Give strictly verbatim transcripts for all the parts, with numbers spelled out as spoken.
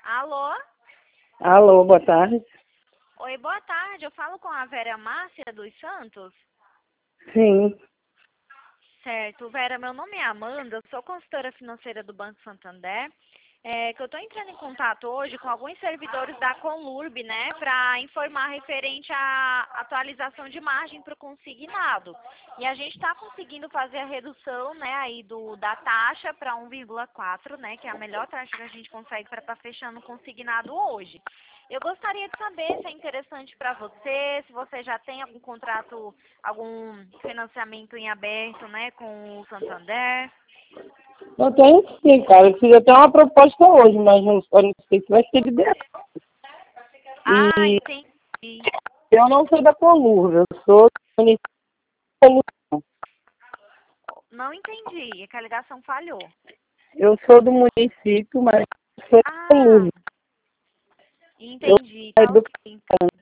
Alô? Alô, boa tarde. Oi, boa tarde. Eu falo com a Vera Márcia dos Santos? Sim. Certo. Vera, meu nome é Amanda, eu sou consultora financeira do Banco Santander. É, que eu estou entrando em contato hoje com alguns servidores da Conlurb, né, para informar referente à atualização de margem para o consignado. E a gente está conseguindo fazer a redução, né, aí do, da taxa para um vírgula quatro, né, que é a melhor taxa que a gente consegue para estar fechando o consignado hoje. Eu gostaria de saber se é interessante para você, se você já tem algum contrato, algum financiamento em aberto, né, com o Santander. Eu tenho sim, cara. Eu fiz até uma proposta hoje, mas não, eu não sei se vai ser liberado. Ah, E entendi. eu não sou da Colurva, eu sou do município. Não entendi, é que a ligação falhou. Eu sou do município, mas sou da Ah, Colurva. Eu entendi, sou tá ok, então. educação.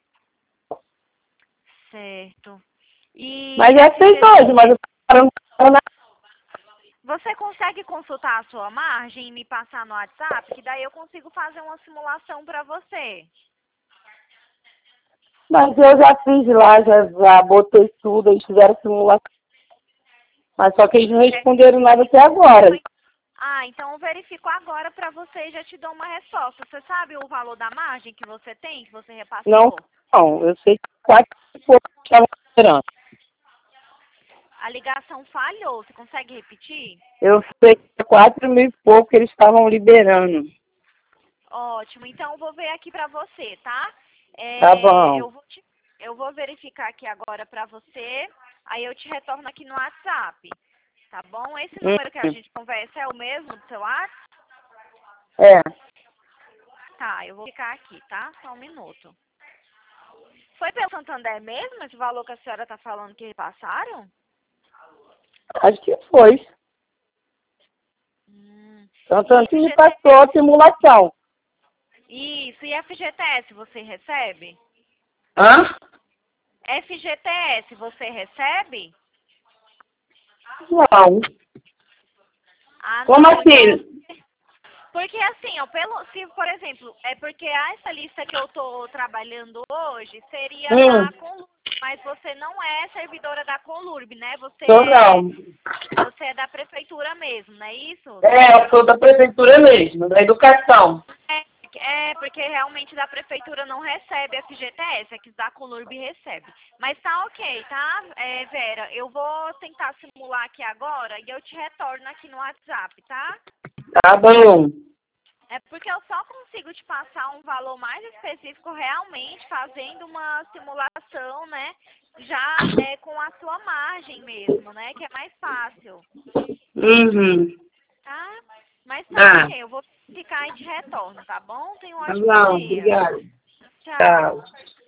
Certo. E Mas eu aceito F G T, hoje, mas eu tô parando na... você consegue consultar a sua margem e me passar no WhatsApp? Que daí eu consigo fazer uma simulação para você. Mas eu já fiz lá, já, já botei tudo, eles fizeram simulação. Mas só que eles não É, responderam nada até agora. Ah, então eu verifico agora para você e já te dou uma resposta. Você sabe o valor da margem que você tem, que você Não, repassou? não, eu sei que quatro e pouco estavam esperando. A ligação falhou, você consegue repetir? Eu sei que é quatro mil e pouco que eles estavam liberando. Ótimo, então eu vou ver aqui para você, tá? Tá É, bom. eu, vou te- eu vou verificar aqui agora para você, aí eu te retorno aqui no WhatsApp, tá bom? Esse número que a Hum, gente conversa é o mesmo do seu WhatsApp? É, Tá, eu vou ficar aqui, tá? Só um minuto. Foi pelo Santander mesmo esse valor que a senhora tá falando que repassaram? acho que foi. Hum. Tanto E que me F G T passou a simulação. Isso, e F G T S você recebe? Hã? F G T S você recebe? Não. Ah, Como não, então. assim? Porque assim, ó, pelo, se, por exemplo, é porque essa lista que eu tô trabalhando hoje seria Hum, da Conlurb, mas você não é servidora da Conlurb, né? Você sou é, não. você é da prefeitura mesmo, não é isso? É, eu sou da prefeitura mesmo, da educação. É, é, porque realmente da prefeitura não recebe F G T S, é que da Conlurb recebe. Mas tá ok, tá, é, Vera? Eu vou tentar simular aqui agora e eu te retorno aqui no WhatsApp, tá? Tá bom. É porque eu só consigo te passar um valor mais específico realmente fazendo uma simulação, né? Já é, com a sua margem mesmo, né? Que é mais fácil, Uhum. tá? Mas tá Ah, ok, eu vou ficar aí de retorno, tá bom? Tenha um tá ótimo bom, dia. obrigada. Tchau. Tchau.